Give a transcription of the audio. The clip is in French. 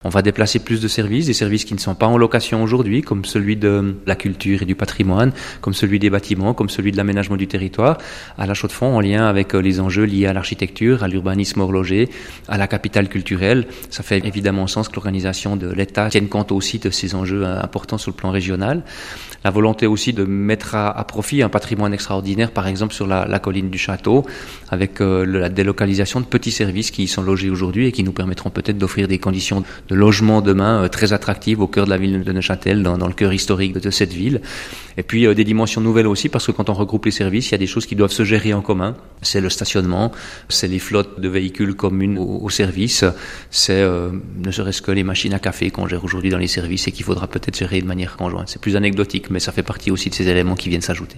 On va déplacer plus de services, des services qui ne sont pas en location aujourd'hui, comme celui de la culture et du patrimoine, comme celui des bâtiments, comme celui de l'aménagement du territoire, à La Chaux-de-Fonds, en lien avec les enjeux liés à l'architecture, à l'urbanisme horloger, à la capitale culturelle. Ça fait évidemment sens que l'organisation de l'État tienne compte aussi de ces enjeux importants sur le plan régional. La volonté aussi de mettre à profit un patrimoine extraordinaire, par exemple sur la colline du Château, avec la délocalisation de petits services qui y sont logés aujourd'hui et qui nous permettront peut-être d'offrir des conditions de logement demain très attractives au cœur de la ville de Neuchâtel, dans le cœur historique de cette ville. Et puis des dimensions nouvelles aussi, parce que quand on regroupe les services, il y a des choses qui doivent se gérer en commun. C'est le stationnement, c'est les flottes de véhicules communes au service, c'est ne serait-ce que les machines à café qu'on gère aujourd'hui dans les services et qu'il faudra peut-être gérer de manière conjointe. C'est plus anecdotique, mais ça fait partie aussi de ces éléments qui viennent s'ajouter.